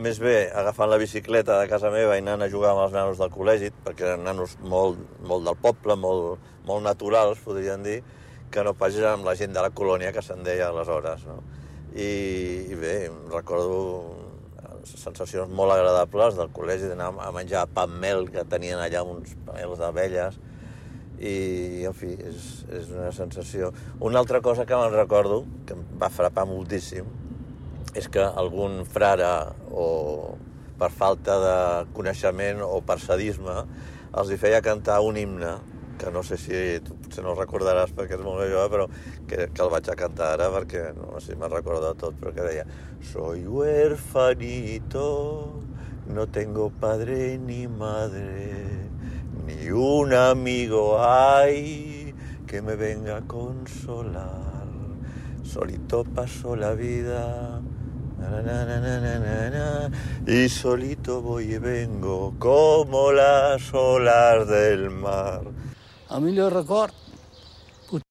més bé agafant la bicicleta de casa meva i anant a jugar amb els nanos del col·legi, perquè eren nanos molt del poble, molt naturals, podríem dir, que no pas amb la gent de la colònia, que se'n deia aleshores, no? I bé, recordo sensacions molt agradables del col·legi, d'anar a menjar pa amb mel, que tenien allà uns panels d'abelles, i, en fi, és una sensació. Una altra cosa que me'n recordo, que em va frapar moltíssim, és que algun frare, o per falta de coneixement o per sadisme, els hi feia cantar un himne, que no sé si tu potser no el recordaràs perquè és molt més jove, però que el vaig a cantar ara perquè no sé si me'n recordo de tot, però que deia: Soy huerfanito, no tengo padre ni madre, ni un amigo hay que me venga a consolar. Solito paso la vida, na, na, na, na, na, na, y solito voy y vengo como las olas del mar. El millor record